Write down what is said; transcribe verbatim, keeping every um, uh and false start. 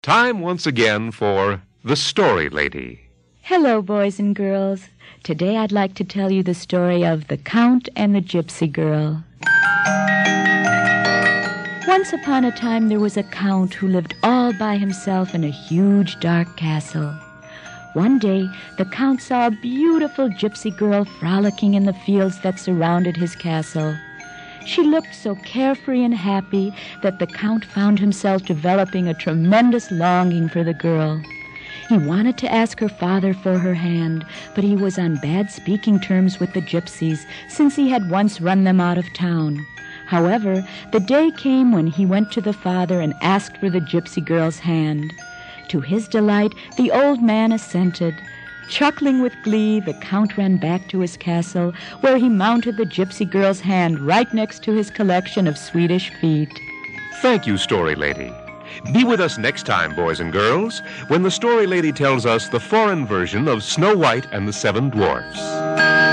Time once again for The Story Lady. Hello, boys and girls. Today I'd like to tell you the story of The Count and the Gypsy Girl. Once upon a time there was a count who lived all by himself in a huge dark castle. One day the count saw a beautiful gypsy girl frolicking in the fields that surrounded his castle. She looked so carefree and happy that the count found himself developing a tremendous longing for the girl. He wanted to ask her father for her hand, but he was on bad speaking terms with the gypsies since he had once run them out of town. However, the day came when he went to the father and asked for the gypsy girl's hand. To his delight, the old man assented. Chuckling with glee, the count ran back to his castle, where he mounted the gypsy girl's hand right next to his collection of Swedish feet. Thank you, Story Lady. Be with us next time, boys and girls, when the Story Lady tells us the foreign version of Snow White and the Seven Dwarfs.